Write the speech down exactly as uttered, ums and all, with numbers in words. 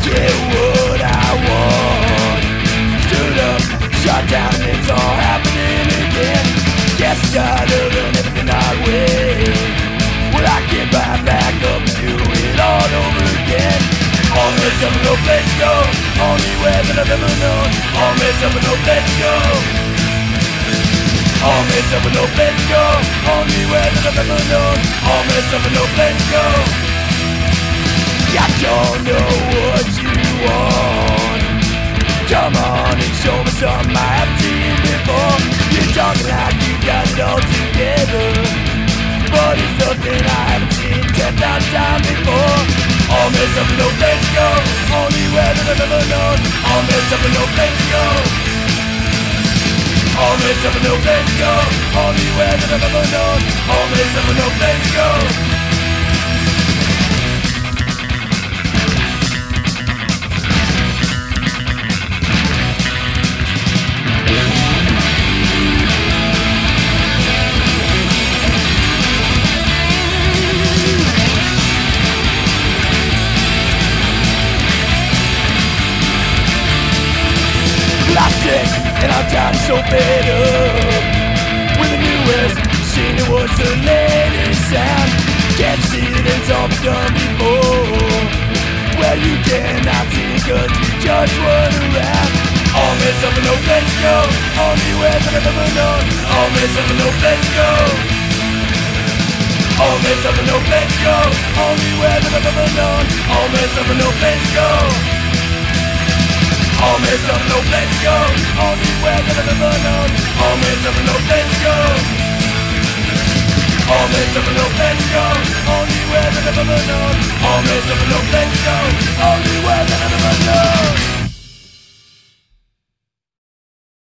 get what I want. Stood up, shut down, and it's all happening again. Guess tired of everything I win. Will I get right back up and do it all over again? On this up no place to go, only way that I've ever known. On this up no place to go. On this up no place to go, only way that I've ever known. On this up no place to go. I don't know what you want. Come on and show me something I haven't seen before. You're talking like you got it all together, but it's nothing I haven't seen ten thousand times before. All messed up and no place to go, only way that I've ever known. All messed up and no place to go. All messed up and no place to go, only way that I've ever known. All messed up and no place to go. Plastic, and I'm tired so fed up with the newest scene. It was the latest sound. Can't see that it's all been done before. Well, you cannot see it cause you just run around. All messed up and no place to go, only way that I've ever known. All messed up and no place to go. All messed up and no place to go, only way that I've ever known. All messed up and no place to go. All messed up, no place to go, only way that I've ever known. All messed up, no place to go. All messed up, no place to go, only way that I've ever known. All messed up,